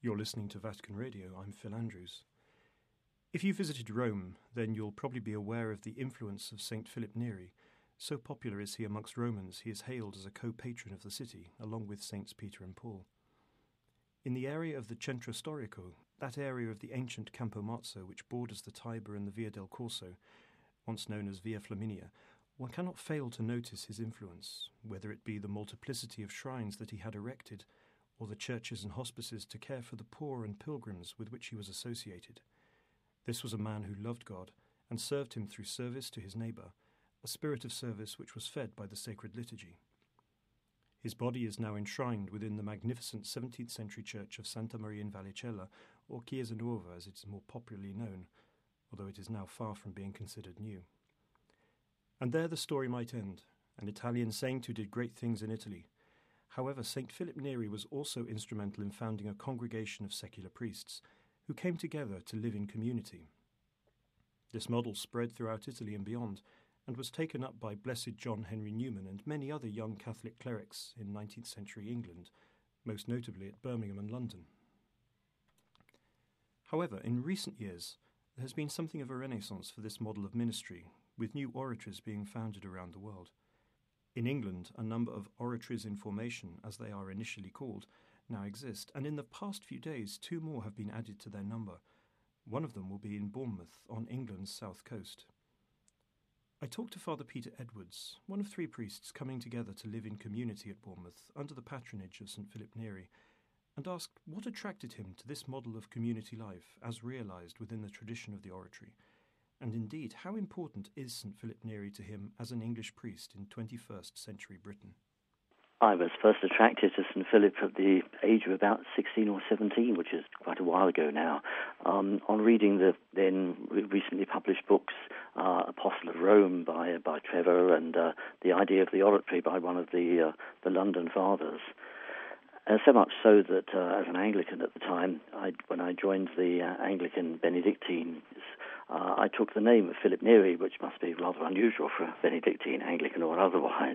You're listening to Vatican Radio. I'm Phil Andrews. If you visited Rome, then you'll probably be aware of the influence of St. Philip Neri. So popular is he amongst Romans, he is hailed as a co-patron of the city, along with Saints Peter and Paul. In the area of the Centro Storico, that area of the ancient Campo Marzio which borders the Tiber and the Via del Corso, once known as Via Flaminia, one cannot fail to notice his influence, whether it be the multiplicity of shrines that he had erected, or the churches and hospices to care for the poor and pilgrims with which he was associated. This was a man who loved God and served him through service to his neighbour, a spirit of service which was fed by the sacred liturgy. His body is now enshrined within the magnificent 17th century church of Santa Maria in Vallicella, or Chiesa Nuova as it is more popularly known, although it is now far from being considered new. And there the story might end, an Italian saint who did great things in Italy. However, St. Philip Neri was also instrumental in founding a congregation of secular priests who came together to live in community. This model spread throughout Italy and beyond, and was taken up by Blessed John Henry Newman and many other young Catholic clerics in 19th century England, most notably at Birmingham and London. However, in recent years, there has been something of a renaissance for this model of ministry, with new oratories being founded around the world. In England, a number of oratories in formation, as they are initially called, now exist, and in the past few days 2 more have been added to their number. One of them will be in Bournemouth, on England's south coast. I talked to Father Peter Edwards, one of 3 priests coming together to live in community at Bournemouth under the patronage of St. Philip Neri, and asked what attracted him to this model of community life as realised within the tradition of the oratory, and indeed how important is St. Philip Neri to him as an English priest in 21st century Britain. I was first attracted to St. Philip at the age of about 16 or 17, which is quite a while ago now, on reading the then recently published books, Apostle of Rome by Trevor, and The Idea of the Oratory by one of the London Fathers. So much so that as an Anglican at the time, when I joined the Anglican Benedictines, I took the name of Philip Neri, which must be rather unusual for a Benedictine, Anglican or otherwise.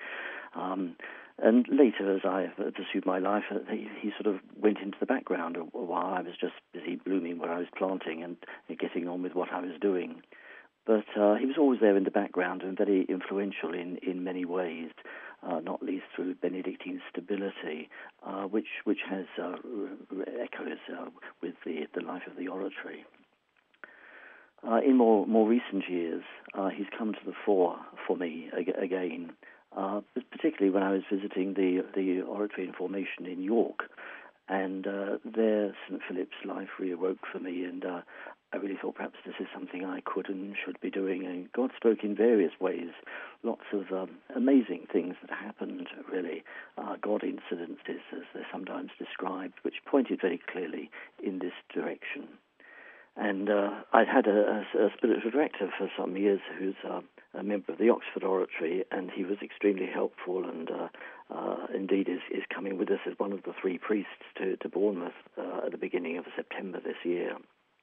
And later, as I pursued my life, he sort of went into the background while I was just busy blooming where I was planting and getting on with what I was doing. But he was always there in the background and very influential in many ways, not least through Benedictine stability, which has echoes with the life of the oratory. In more recent years, he's come to the fore for me again, particularly when I was visiting the oratory in formation in York, and there St. Philip's life reawoke for me, and I really thought perhaps this is something I could and should be doing. And God spoke in various ways, lots of amazing things that happened, really, God incidences, as they're sometimes described, which pointed very clearly in this direction. And I'd had a spiritual director for some years who's a member of the Oxford Oratory, and he was extremely helpful and indeed is coming with us as one of the 3 priests to Bournemouth at the beginning of September this year.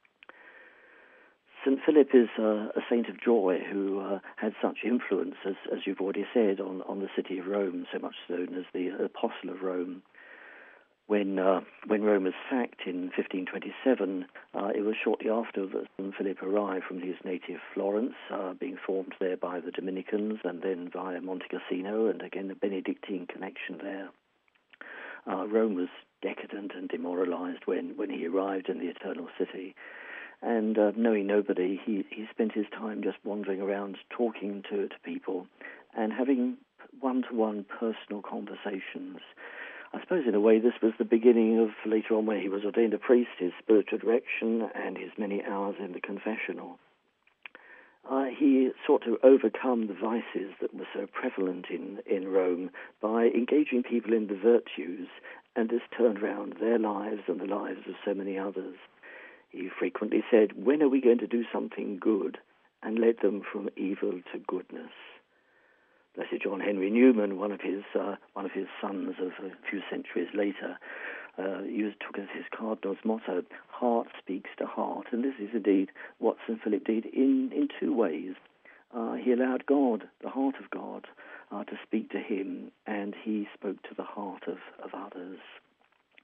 St. Philip is a saint of joy who had such influence, as you've already said, on the city of Rome, so much known as the Apostle of Rome. When Rome was sacked in 1527, it was shortly after that St. Philip arrived from his native Florence, being formed there by the Dominicans and then via Monte Cassino, and again the Benedictine connection there. Rome was decadent and demoralized when he arrived in the Eternal City. And knowing nobody, he spent his time just wandering around, talking to people and having one-to-one personal conversations. I suppose in a way this was the beginning of, later on when he was ordained a priest, his spiritual direction and his many hours in the confessional. He sought to overcome the vices that were so prevalent in Rome by engaging people in the virtues, and this turned around their lives and the lives of so many others. He frequently said, "When are we going to do something good?" and led them from evil to goodness. Blessed John Henry Newman, one of his sons of a few centuries later, took as his cardinal's motto, "Heart speaks to heart," and this is indeed what St. Philip did in 2 ways. He allowed God, the heart of God, to speak to him, and he spoke to the heart of others.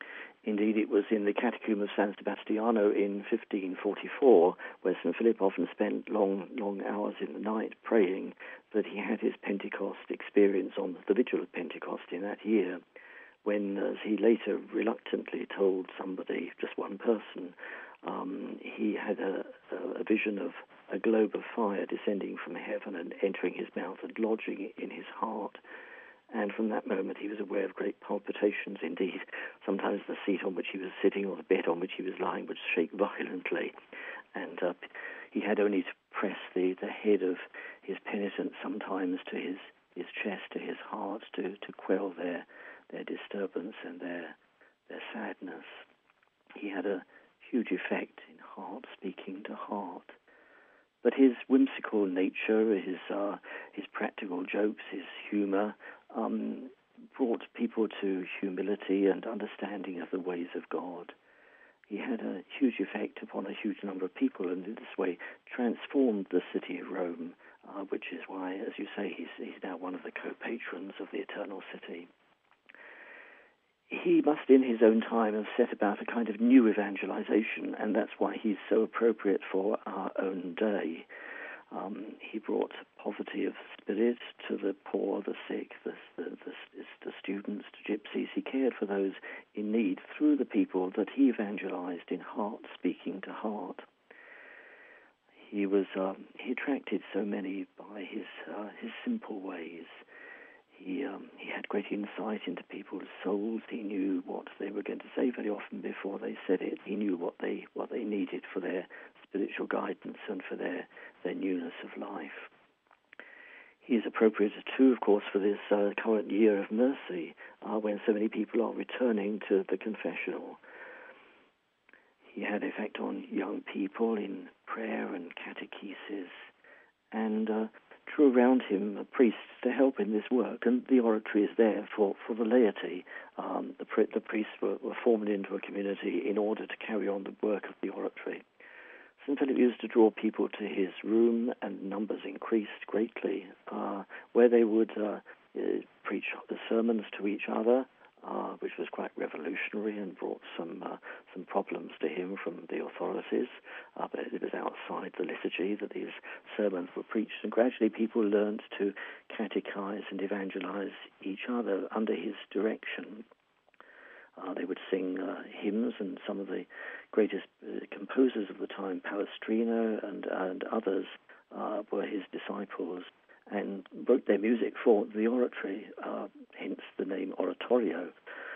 Indeed, it was in the Catacomb of San Sebastiano in 1544, where St. Philip often spent long hours in the night praying, that he had his Pentecost experience on the Vigil of Pentecost in that year, when, as he later reluctantly told somebody, just one person, he had a vision of a globe of fire descending from heaven and entering his mouth and lodging in his heart. And from that moment he was aware of great palpitations. Indeed, sometimes the seat on which he was sitting or the bed on which he was lying would shake violently. And he had only to press the head of his penitent sometimes to his chest, to his heart, to quell their disturbance and their sadness. He had a huge effect in heart speaking to heart. But his whimsical nature, his practical jokes, his humour, brought people to humility and understanding of the ways of God. He had a huge effect upon a huge number of people, and in this way transformed the city of Rome, which is why, as you say, he's now one of the co-patrons of the Eternal City. He must, in his own time, have set about a kind of new evangelization, and that's why he's so appropriate for our own day. He brought poverty of spirit to the poor, the sick, the students, to gypsies. He cared for those in need through the people that he evangelized in heart, speaking to heart. He attracted so many by his simple ways. He had great insight into people's souls. He knew what they were going to say very often before they said it. He knew what they needed for their spiritual guidance and for their newness of life. He is appropriate too, of course, for this current year of mercy, when so many people are returning to the confessional. He had effect on young people in prayer and catechesis, and drew around him priests to help in this work, and the oratory is there for the laity. The priests were formed into a community in order to carry on the work of the oratory. St. Philip used to draw people to his room, and numbers increased greatly, where they would preach the sermons to each other, which was quite revolutionary and brought some problems to him from the authorities. But it was outside the liturgy that these sermons were preached, and gradually people learned to catechize and evangelize each other under his direction. They would sing hymns, and some of the greatest composers of the time, Palestrina and others, were his disciples, and wrote their music for the oratory, hence the name oratorio.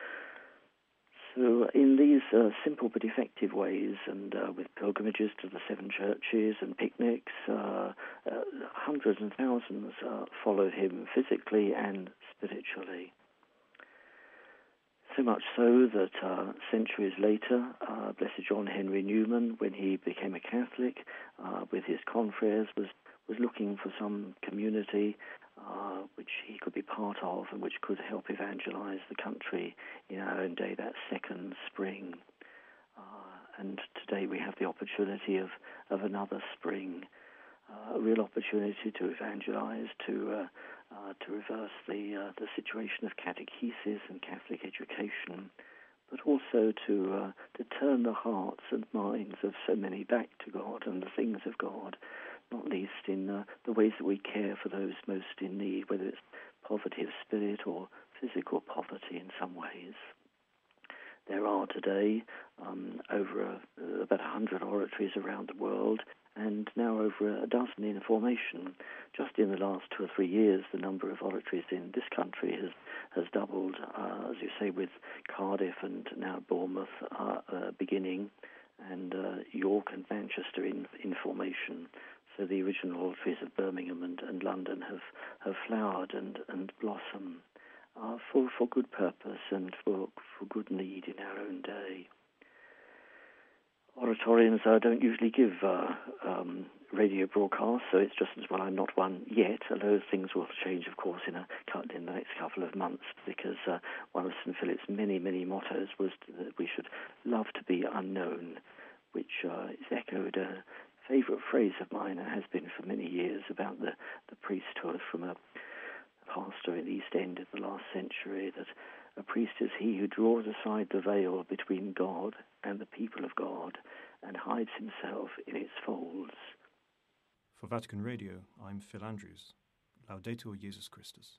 So in these simple but effective ways, and with pilgrimages to the seven churches and picnics, hundreds and thousands followed him physically and spiritually. So much so that centuries later, Blessed John Henry Newman, when he became a Catholic, with his confreres, was looking for some community which he could be part of and which could help evangelize the country in our own day, that second spring. And today we have the opportunity of another spring, a real opportunity to evangelize, to reverse the situation of catechesis and Catholic education, but also to turn the hearts and minds of so many back to God and the things of God, not least in the ways that we care for those most in need, whether it's poverty of spirit or physical poverty in some ways. There are today over about 100 oratories around the world, and now over a dozen in formation. Just in the last 2 or 3 years, the number of oratories in this country has doubled, as you say, with Cardiff and now Bournemouth beginning, and York and Manchester in formation. So the original oratories of Birmingham and London have flowered and blossomed for good purpose and for good need in our own day. Oratorians don't usually give radio broadcasts, so it's just as well I'm not one yet, although things will change, of course, in the next couple of months, because one of St. Philip's many, many mottos was that we should love to be unknown, which is echoed a favourite phrase of mine and has been for many years about the priesthood from a pastor in the East End of the last century, that A priest is he who draws aside the veil between God and the people of God and hides himself in its folds. For Vatican Radio, I'm Phil Andrews. Laudetur Jesus Christus.